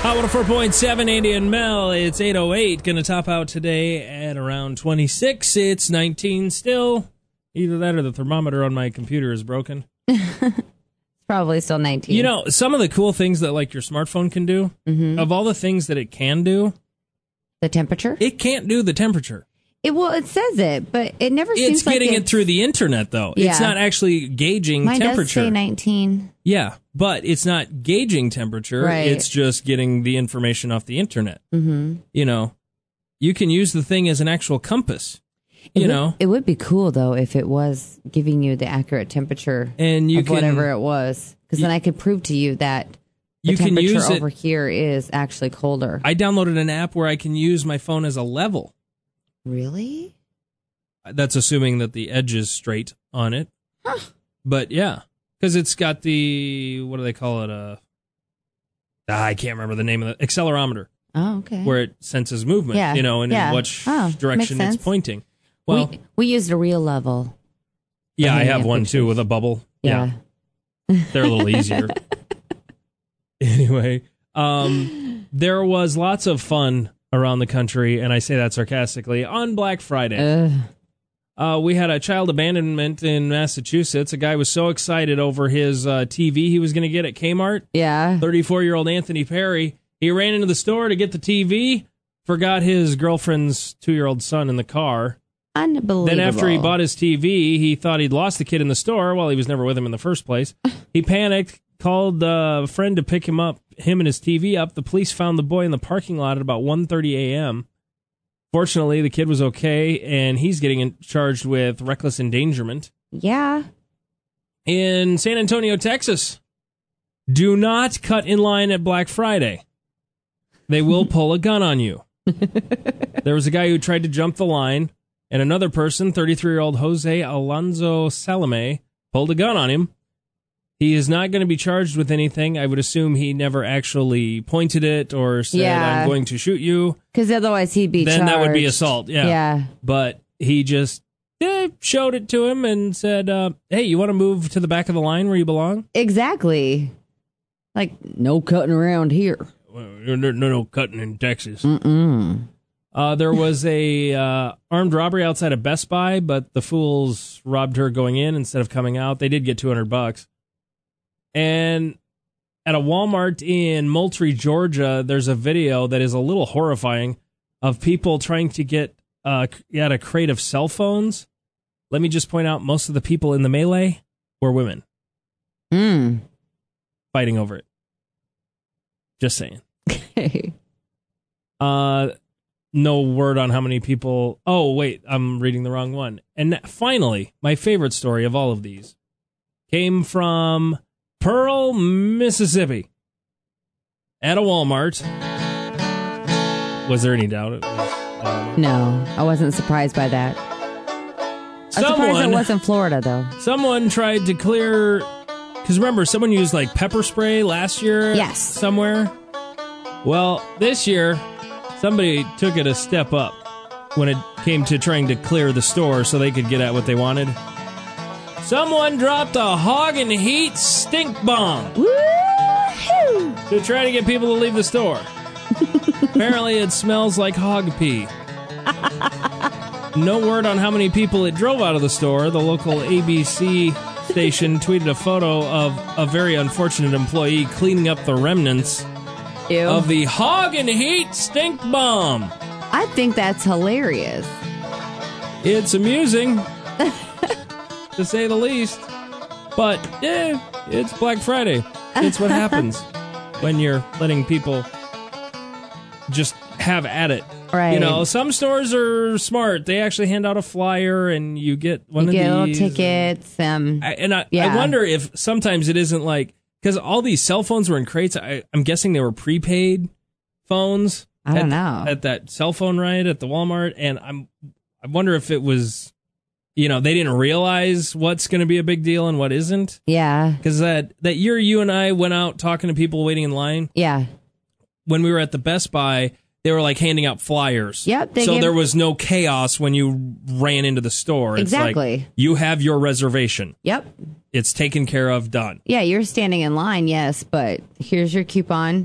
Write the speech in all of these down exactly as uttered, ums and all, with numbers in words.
Hot one oh four point seven, Andy and Mel. It's eight oh eight. Going to top out today at around twenty-six. It's nineteen still. Either that or the thermometer on my computer is broken. It's probably still nineteen. You know, some of the cool things that like your smartphone can do, mm-hmm. of all the things that it can do, the temperature? It can't do the temperature. It well, it says it, but it never it's seems like getting it's... it through the internet, though. Yeah. It's not actually gauging Mine temperature. Does say nineteen. Yeah, but it's not gauging temperature. Right. It's just getting the information off the internet. Mm-hmm. You know, you can use the thing as an actual compass. It you would, know, it would be cool though if it was giving you the accurate temperature and you of can, whatever it was, because then I could prove to you that the you can temperature use over it, here is actually colder. I downloaded an app where I can use my phone as a level. Really? That's assuming that the edge is straight on it. Huh. But yeah, because it's got the, what do they call it? Uh, ah, I can't remember the name of the accelerometer. Oh, okay. Where it senses movement, yeah. you know, and yeah. in which oh, direction it's pointing. Well, we, we used a real level. Yeah, I have one too with a bubble. Yeah. yeah. They're a little easier. Anyway, um, there was lots of fun around the country, and I say that sarcastically, on Black Friday. Uh, we had a child abandonment in Massachusetts. A guy was so excited over his uh, T V he was going to get at Kmart. Yeah. thirty-four-year-old Anthony Perry. He ran into the store to get the T V, forgot his girlfriend's two-year-old son in the car. Unbelievable. Then after he bought his T V, he thought he'd lost the kid in the store. Well, he was never with him in the first place. He panicked, called a friend to pick him up, him and his T V up. The police found the boy in the parking lot at about one thirty a.m. Fortunately, the kid was okay, and he's getting in- charged with reckless endangerment. Yeah. In San Antonio, Texas, do not cut in line at Black Friday. They will pull a gun on you. There was a guy who tried to jump the line, and another person, thirty-three-year-old Jose Alonso Salome, pulled a gun on him. He is not going to be charged with anything. I would assume he never actually pointed it or said, yeah. I'm going to shoot you. Because otherwise he'd be then charged. Then that would be assault, yeah. Yeah. But he just eh, showed it to him and said, uh, hey, you want to move to the back of the line where you belong? Exactly. Like, no cutting around here. Well, no, no, no cutting in Texas. Mm-mm. Uh, there was a uh, armed robbery outside of Best Buy, but the fools robbed her going in instead of coming out. They did get two hundred bucks. And at a Walmart in Moultrie, Georgia, there's a video that is a little horrifying of people trying to get uh, at a crate of cell phones. Let me just point out, most of the people in the melee were women. Mm. Fighting over it. Just saying. Okay. Uh, no word on how many people... Oh, wait, I'm reading the wrong one. And finally, my favorite story of all of these came from Pearl, Mississippi. At a Walmart. Was there any doubt? It was, uh, no, I wasn't surprised by that. I'm someone, surprised it wasn't Florida, though. Someone tried to clear... Because remember, someone used like pepper spray last year yes. somewhere. Well, this year, somebody took it a step up when it came to trying to clear the store so they could get at what they wanted. Someone dropped a hog and heat stink bomb Woo-hoo! to try to get people to leave the store. Apparently, it smells like hog pee. No word on how many people it drove out of the store. The local A B C station tweeted a photo of a very unfortunate employee cleaning up the remnants Ew. of the hog and heat stink bomb. I think that's hilarious. It's amusing, to say the least. But, eh, it's Black Friday. It's what happens when you're letting people just have at it. Right. You know, some stores are smart. They actually hand out a flyer and you get one you of get these. little tickets. Um, I, and I, yeah. I wonder if sometimes it isn't like, because all these cell phones were in crates. I, I'm guessing they were prepaid phones. I don't at, know. At that cell phone ride at the Walmart. And I'm, I wonder if it was, you know, they didn't realize what's going to be a big deal and what isn't. Yeah. Because that, that year you and I went out talking to people waiting in line. Yeah. When we were at the Best Buy, they were like handing out flyers. Yep. They so gave... there was no chaos when you ran into the store. It's exactly. Like, you have your reservation. Yep. It's taken care of, done. Yeah, you're standing in line, yes, but here's your coupon.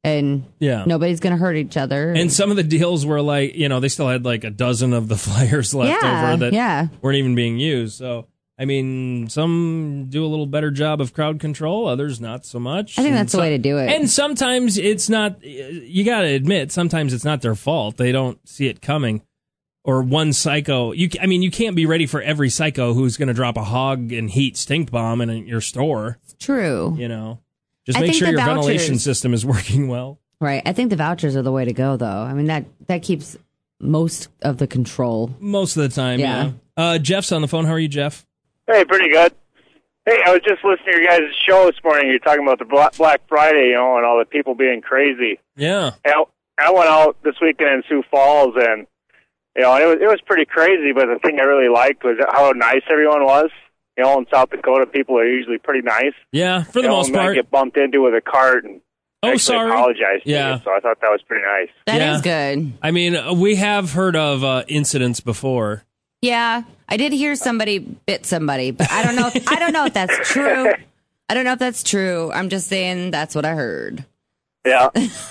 and Yeah. nobody's going to hurt each other. And some of the deals were like, you know, they still had like a dozen of the flyers left Yeah, over that yeah. weren't even being used. So, I mean, some do a little better job of crowd control, others not so much. I think And that's the so- way to do it. And sometimes it's not, you got to admit, sometimes it's not their fault. They don't see it coming. Or one psycho. You, I mean, you can't be ready for every psycho who's going to drop a hog and heat stink bomb in your store. True. You know, just I make think sure the your vouchers- ventilation system is working well. Right. I think the vouchers are the way to go, though. I mean, that, that keeps most of the control. Most of the time, yeah. Yeah. Uh, Jeff's on the phone. How are you, Jeff? Hey, pretty good. Hey, I was just listening to your guys' show this morning. You're talking about the Bla- Black Friday, you know, and all the people being crazy. Yeah. And I, I went out this weekend in Sioux Falls, and you know, it was it was pretty crazy. But the thing I really liked was how nice everyone was. You know, in South Dakota, people are usually pretty nice. Yeah, for the you know, most and I part. get bumped into with a cart and Oh, actually sorry. apologize to Yeah. you, so I thought that was pretty nice. That is Yeah. good. I mean, uh, we have heard of uh, incidents before. Yeah. I did hear somebody bit somebody, but I don't know. If, I don't know if that's true. I don't know if that's true. I'm just saying that's what I heard. Yeah.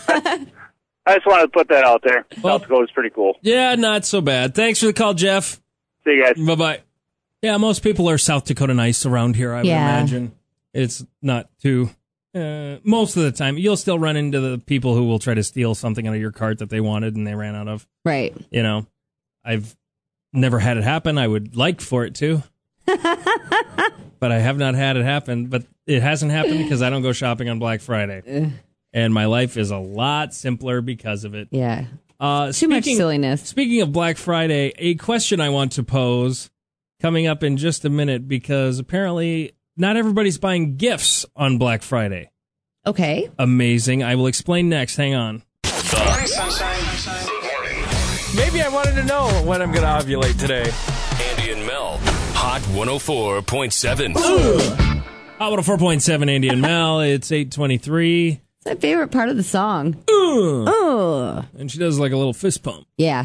I just wanted to put that out there. Well- South Dakota's pretty cool. Yeah, not so bad. Thanks for the call, Jeff. See you guys. Bye-bye. Yeah, most people are South Dakota nice around here, I would Yeah. imagine. It's not too... Uh, most of the time, you'll still run into the people who will try to steal something out of your cart that they wanted and they ran out of. Right. You know, I've never had it happen. I would like for it to. But I have not had it happen. But it hasn't happened because I don't go shopping on Black Friday. And my life is a lot simpler because of it. Yeah. Uh, Too much speaking- silliness. Speaking of Black Friday, a question I want to pose coming up in just a minute because apparently not everybody's buying gifts on Black Friday. Okay. Amazing. I will explain next. Hang on. Morning, sunshine. Good morning. Maybe I wanted to know when I'm going to ovulate today. Andy and Mel. Hot one oh four point seven. Hot one oh four point seven, Andy and Mel. It's eight twenty-three. It's my favorite part of the song. Uh, Oh. and she does like a little fist pump. Yeah.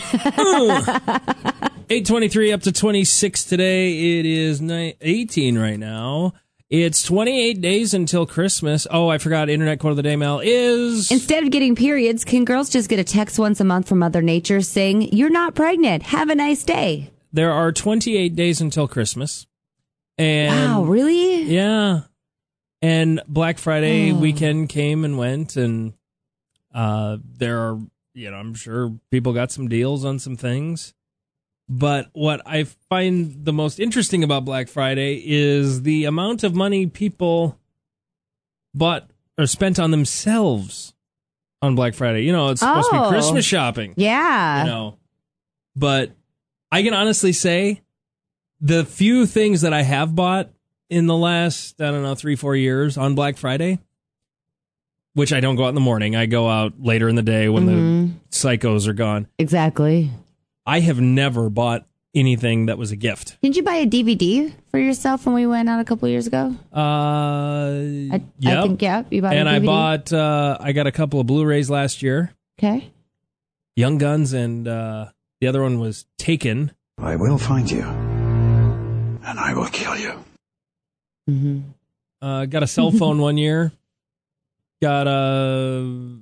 eight twenty-three up to twenty-six today. It is ni- eighteen right now. It's twenty-eight days until Christmas. Oh, I forgot. Internet quote of the day, Mel, is... Instead of getting periods, can girls just get a text once a month from Mother Nature saying, "You're not pregnant. Have a nice day"? There are twenty-eight days until Christmas. And Wow, really? yeah. And Black Friday Oh. weekend came and went, and uh, there are, you know, I'm sure people got some deals on some things. But what I find the most interesting about Black Friday is the amount of money people bought or spent on themselves on Black Friday. You know, it's supposed to Oh. be Christmas shopping. Yeah. You know, but I can honestly say the few things that I have bought in the last, I don't know, three, four years on Black Friday, which I don't go out in the morning. I go out later in the day when Mhm. the psychos are gone. Exactly. I have never bought anything that was a gift. Didn't you buy a D V D for yourself when we went out a couple years ago? Uh, I, yep. I think, yeah, you bought and a I D V D. bought, uh, I got a couple of Blu-rays last year. Okay. Young Guns, and uh, the other one was Taken. I will find you, and I will kill you. Mm-hmm. Uh, got a cell phone one year. Got a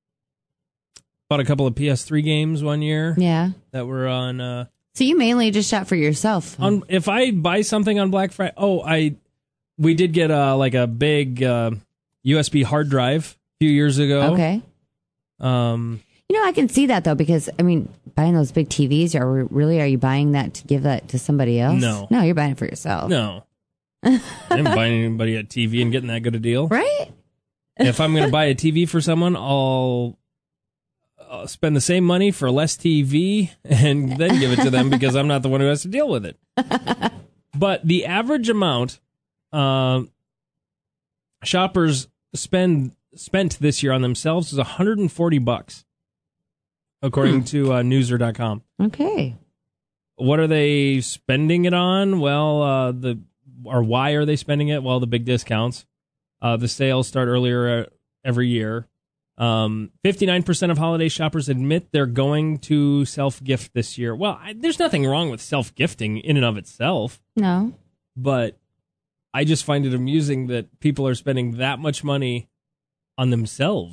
bought a couple of P S three games one year Yeah. that were on. Uh, So you mainly just shop for yourself. on if I buy something on Black Friday, oh, I we did get uh like a big uh, U S B hard drive a few years ago. Okay. Um, You know, I can see that though, because I mean, buying those big T Vs, are we- really are you buying that to give that to somebody else? No. no, you're buying it for yourself. no, I didn't buy anybody a T V and getting that good a deal. Right? If I'm going to buy a T V for someone, I'll, I'll spend the same money for less T V and then give it to them because I'm not the one who has to deal with it. But the average amount uh, shoppers spend spent this year on themselves is one hundred forty bucks, according Hmm. to uh, Newser dot com. Okay. What are they spending it on? Well, uh, the or why are they spending it? Well, the big discounts. Uh, the sales start earlier uh, every year. Um, fifty-nine percent of holiday shoppers admit they're going to self-gift this year. Well, I, there's nothing wrong with self-gifting in and of itself, No. but I just find it amusing that people are spending that much money on themselves.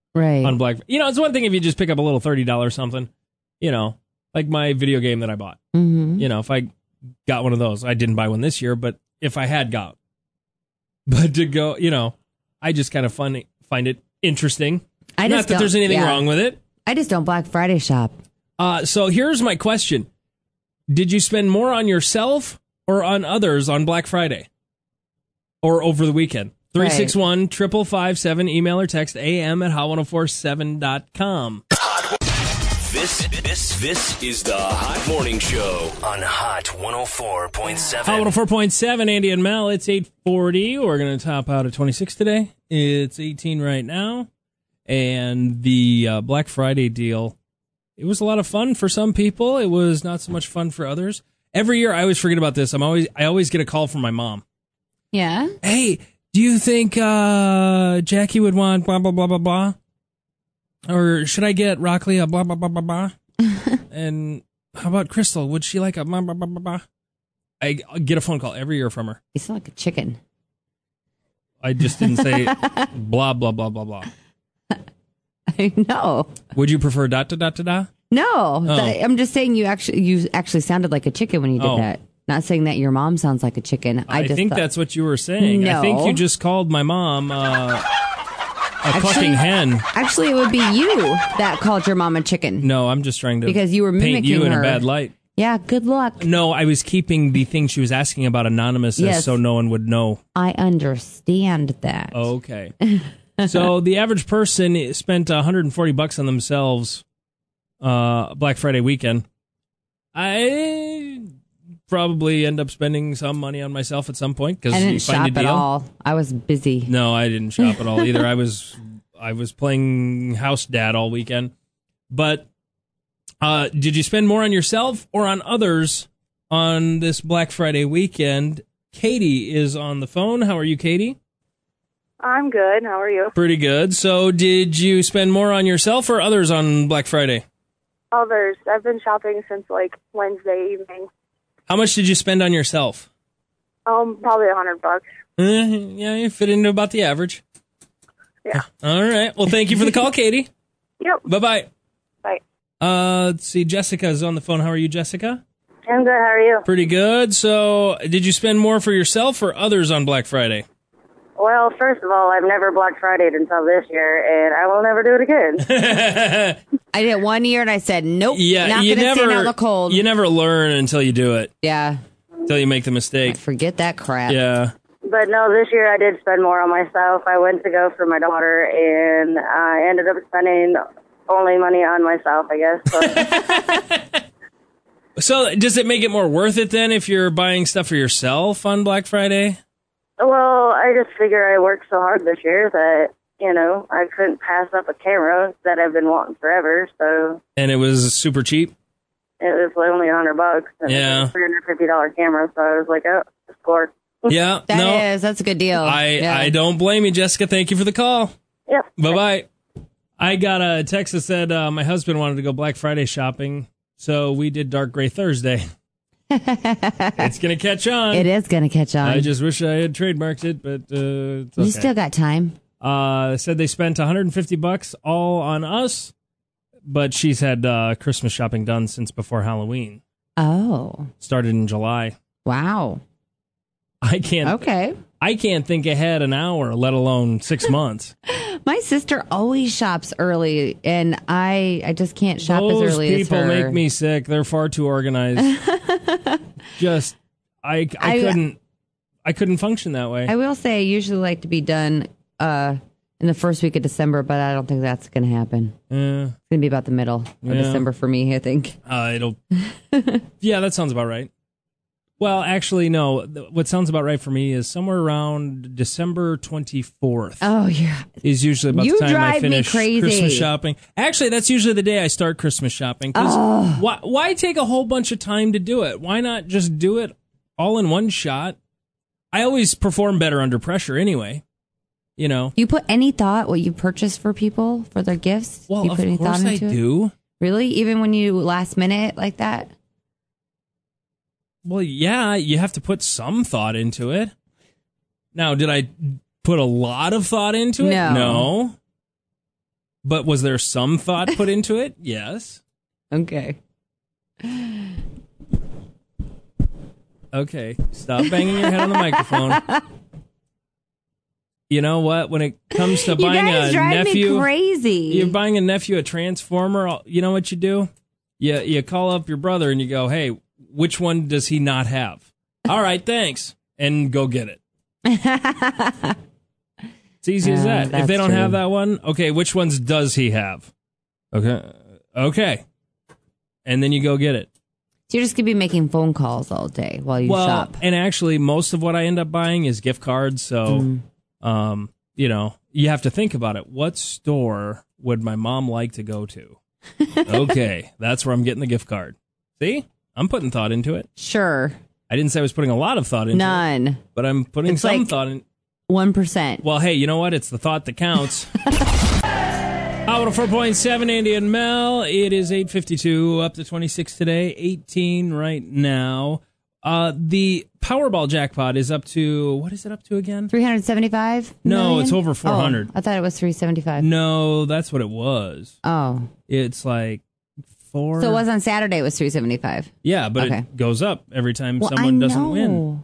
Right. on Black. You know, it's one thing if you just pick up a little thirty dollars something. You know, like my video game that I bought. Mm-hmm. You know, if I got one of those, I didn't buy one this year, but if I had got, but to go, you know, I just kind of find find it interesting. I Not just that don't- there's anything yeah. wrong with it. I just don't Black Friday shop. Uh, so here's my question. Did you spend more on yourself or on others on Black Friday? Or over the weekend? three six one, five five seven, email or text A M at hot one oh four seven dot com. This, this, this is the Hot Morning Show on Hot one oh four point seven. Hot one oh four point seven, Andy and Mel. It's eight forty. We're going to top out at twenty-six today. It's eighteen right now. And the uh, Black Friday deal, it was a lot of fun for some people. It was not so much fun for others. Every year, I always forget about this. I'm always I always get a call from my mom. Yeah. Hey, do you think uh, Jackie would want blah, blah, blah, blah, blah? Or should I get Rockley a blah, blah, blah, blah, blah? And how about Crystal? Would she like a blah, blah, blah, blah, blah? I get a phone call every year from her. You sound like a chicken. I just didn't say blah, blah, blah, blah, blah. I know. Would you prefer dot, dot, dot, dot, dot? No, that- I'm just saying you actually you actually sounded like a chicken when you did Oh. that. Not saying that your mom sounds like a chicken. I, I, just think thought- that's what you were saying. I think No. you just called my mom uh, a clucking hen. Actually, it would be you that called your mom a chicken. No, I'm just trying to Because you were paint you mimicking in her. a bad light. Yeah, good luck. No, I was keeping the thing she was asking about anonymous Yes. so no one would know. I understand that. Okay. So the average person spent one hundred forty bucks on themselves uh, Black Friday weekend. I probably end up spending some money on myself at some point because I you didn't find a shop at deal. all. I was busy. No, I didn't shop at all either. I was I was playing house dad all weekend. But uh, did you spend more on yourself or on others on this Black Friday weekend? Katie is on the phone. How are you, Katie? I'm good. How are you? Pretty good. So did you spend more on yourself or others on Black Friday? Others. I've been shopping since like Wednesday evening. How much did you spend on yourself? Um, probably a hundred bucks. Uh, yeah, you fit into about the average. Yeah. All right. Well, thank you for the call, Katie. Yep. Bye-bye. Bye. Uh, let's see. Jessica's on the phone. How are you, Jessica? I'm good. How are you? Pretty good. So did you spend more for yourself or others on Black Friday? Well, first of all, I've never Black Friday'd until this year, and I will never do it again. I did it one year and I said, nope, Yeah, not you going to stand out in never the cold. you never learn until you do it, yeah. until you make the mistake. Forget that crap. Yeah. But no, this year I did spend more on myself. I went to go for my daughter, and I ended up spending only money on myself, I guess. So, So does it make it more worth it then if you're buying stuff for yourself on Black Friday? well, I just figure I worked so hard this year that, you know, I couldn't pass up a camera that I've been wanting forever, so And it was super cheap? it was only a hundred bucks. And Yeah. It was a three hundred fifty dollar camera, so I was like, oh, score. Yeah. That no, is, that's a good deal. I, Yeah. I don't blame you, Jessica. Thank you for the call. Yep. Bye-bye. I got a text that said uh, my husband wanted to go Black Friday shopping, so we did Dark Gray Thursday. It's going to catch on. It is going to catch on. I just wish I had trademarked it, but uh, it's okay. You still got time. Uh, said they spent one hundred fifty bucks all on us, but she's had uh, Christmas shopping done since before Halloween. Oh, Started in July. wow. I can't. Okay. I can't think ahead an hour, let alone six months. My sister always shops early, and I I just can't shop Those as early as people her. make me sick. They're far too organized. Just, I, I, I- couldn't, I couldn't function that way. I will say I usually like to be done uh, in the first week of December, but I don't think that's going to happen. Yeah, It's going to be about the middle of Yeah. December for me, I think. uh, it'll. Yeah, that sounds about right. Well, actually, no. th- What sounds about right for me is somewhere around December twenty-fourth. Oh, yeah. Is usually about You the time I drive me finish crazy. Christmas shopping. Actually, that's usually the day I start Christmas shopping. 'Cause Oh. why, why take a whole bunch of time to do it? Why not just do it all in one shot? I always perform better under pressure anyway. You know. You put any thought what you purchase for people for their gifts? Well, you of put any course thought I into it? do. Really? Even when you last minute like that? Well, yeah, you have to put some thought into it. Now, did I put a lot of thought into it? No. No. But was there some thought put into it? Yes. Okay. Okay. Stop banging your head on the microphone. You know what? When it comes to buying you guys a drive nephew, me crazy. You're buying a nephew a Transformer. You know what you do? You you call up your brother and you go, "Hey, which one does he not have?" All right, thanks, and go get it. It's easy as Uh, that. If that's they don't true. have that one, okay, which ones does he have? Okay, okay, and then you go get it. So you're just going to be making phone calls all day while you well, shop. and actually, most of what I end up buying is gift cards. So, Mm. um, you know, you have to think about it. What store would my mom like to go to? Okay, that's where I'm getting the gift card. See, I'm putting thought into it. Sure. I didn't say I was putting a lot of thought into it, None. but I'm putting It's some like- thought in. one percent. Well, hey, you know what? It's the thought that counts. Hot one oh four point seven, Andy and Mel. It is eight fifty-two, up to twenty-six today, eighteen right now. Uh, the Powerball jackpot is up to, what is it up to again? three hundred seventy-five No, million? it's over four hundred. Oh, I thought it was three seventy-five. No, that's what it was. Oh. It's like four. So it was on Saturday, it was three seventy-five. Yeah, but Okay. it goes up every time Well, someone I doesn't know. win.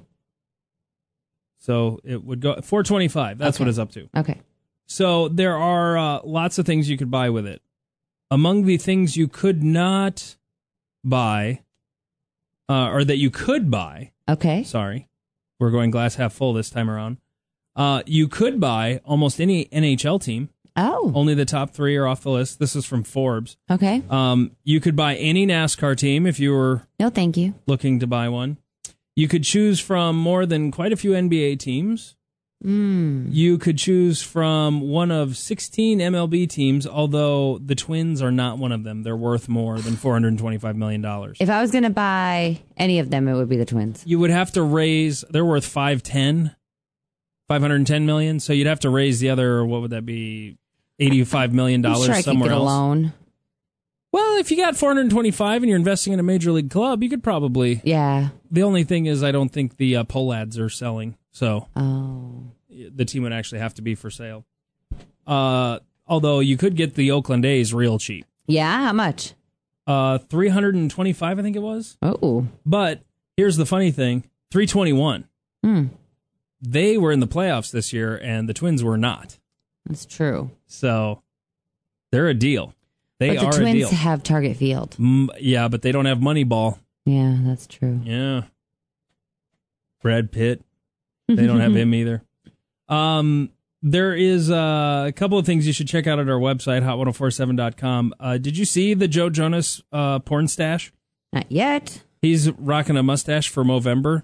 So it would go four twenty-five. That's Okay. what it's up to. Okay. So there are uh, lots of things you could buy with it. Among the things you could not buy, uh, or that you could buy, Okay. sorry, we're going glass half full this time around. Uh, you could buy almost any N H L team. Oh. Only the top three are off the list. This is from Forbes. Okay. Um, you could buy any NASCAR team if you were No, thank you. looking to buy one. You could choose from more than quite a few N B A teams. Mm. You could choose from one of sixteen M L B teams, although the Twins are not one of them. They're worth more than four hundred twenty-five million dollars. If I was going to buy any of them, it would be the Twins. You would have to raise, they're worth five ten, five hundred ten million dollars, so you'd have to raise the other, what would that be, eighty-five million dollars I'm sure I could somewhere get a else. loan. Well, if you got four hundred twenty-five and you're investing in a major league club, you could probably. Yeah. The only thing is I don't think the uh, Pollads are selling, so Oh. the team would actually have to be for sale. Uh, although you could get the Oakland A's real cheap. Yeah? How much? Uh, three hundred twenty-five, I think it was. Oh. But here's the funny thing, three twenty-one. Hmm. They were in the playoffs this year, and the Twins were not. That's true. So they're a deal. They but the are a Twins deal. have Target Field. Mm, yeah, but they don't have Moneyball. Yeah, that's true. Yeah. Brad Pitt. They don't have him either. Um, there is uh, a couple of things you should check out at our website, hot ten forty-seven dot com. Uh, did you see the Joe Jonas uh, porn stash? Not yet. He's rocking a mustache for Movember.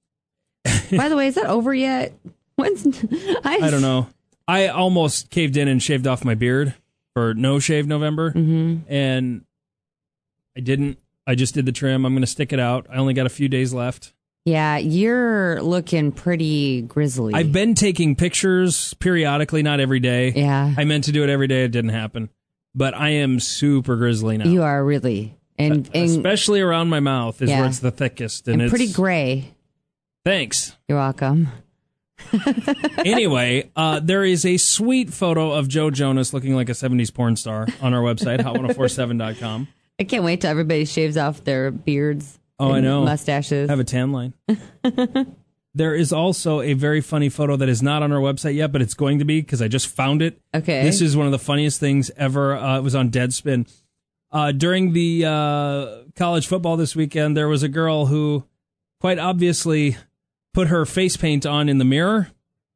By the way, is that over yet? When's I, I don't know. I almost caved in and shaved off my beard for No Shave November, Mm-hmm. and I didn't. I just did the trim. I'm going to stick it out. I only got a few days left. Yeah, you're looking pretty grizzly. I've been taking pictures periodically, not every day. Yeah. I meant to do it every day. It didn't happen. But I am super grizzly now. You are really. And, and Especially around my mouth is Yeah. where it's the thickest. And, and it's pretty gray. Thanks. You're welcome. Anyway, uh, there is a sweet photo of Joe Jonas looking like a seventies porn star on our website, hot ten forty-seven dot com. I can't wait till everybody shaves off their beards. Oh, I and know. Mustaches. Have a tan line. There is also a very funny photo that is not on our website yet, but it's going to be because I just found it. Okay. This is one of the funniest things ever. Uh, it was on Deadspin. Uh, during the uh, college football this weekend, there was a girl who quite obviously put her face paint on in the mirror.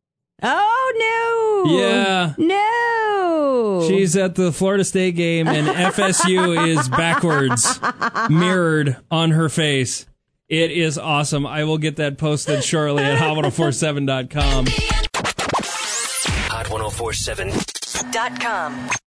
Oh, no. Yeah. No. She's at the Florida State game, and F S U is backwards, mirrored on her face. It is awesome. I will get that posted shortly at hot ten forty-seven dot com. hot ten forty-seven dot com.